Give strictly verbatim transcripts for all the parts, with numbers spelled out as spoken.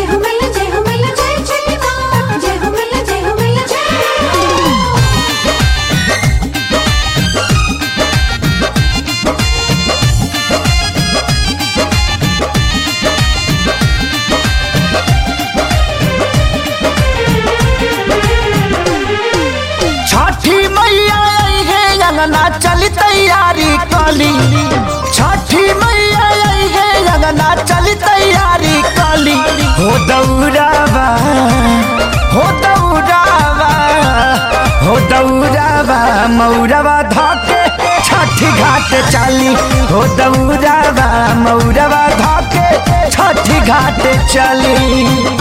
हो मैया जय हो मैया जय छठी माँ जय हो मैया जय हो मैया जय। छठी मैया आई है अंगना चली तैयारी कली। छठी मैया आई है अंगना चली तैयारी कली। हो दौड़ावा हो दौड़ावा हो दौड़ावा मौरवा धके छठी घाट चली। हो दौड़ावा मौरवा धके छठी घाट चली।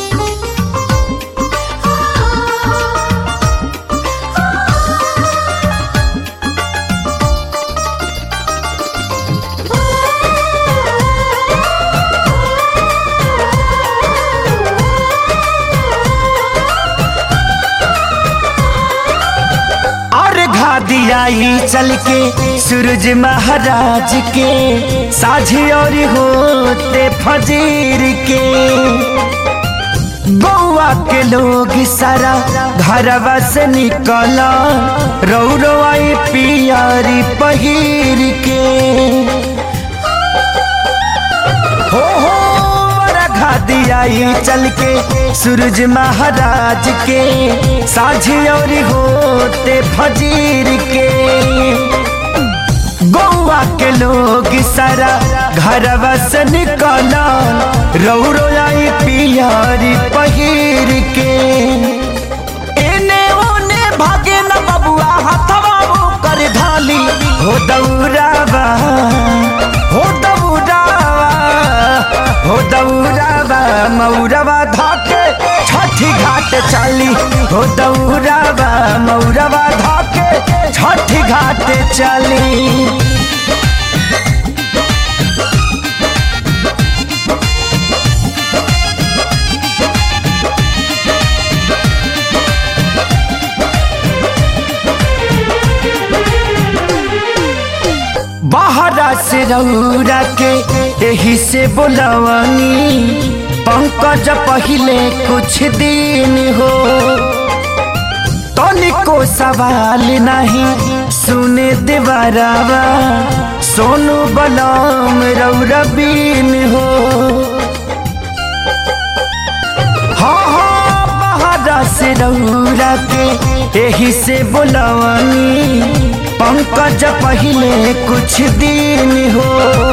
दियाई चल के सूरज महाराज के साझी और होते फजीर के। बउआ के लोग सारा घरवा से निकला रौरो आई पियारी पहिर के। हो हो दियाई चल के सूरज महाराज के साझी और होते फजीर के। गौवा के लोग सारा घरवा से निकला रौरो आई पियारी पहिर के। एने ओने भागे न बबुआ हथवा कर धाली। हो दौड़ावा हो दौड़ावा हो दौड़ावा मौरवा धके छठी घाट चली। हो दौड़ावा मौरवा धके छठी घाट चली। बाहरा से रौरा के यही से बोलवानी पंकज पहले कुछ दिन हो। तनिको सवाल नहीं सुने देवरावा सोनू बलम रौरा बीन हो। हाँ हाँ बाहरा से रौरा के यही से बोलवानी पंकज पहले कुछ दिन हो।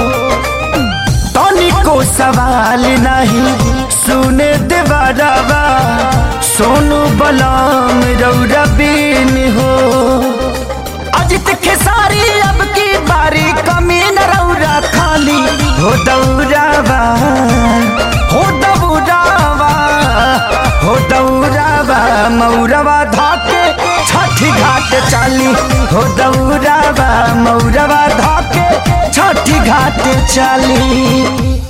तनिको सवाल नहीं सुने देवरावा सोनू बलम रौरा बीन हो। अजित खेसारी अब की बारी कमी न रौरा खाली। हो दौड़ावा हो दौड़ावा हो दौड़ावा मौरवा धके छठी घाट चली। हो दौड़ावा मौरवा धके छठी घाट चली।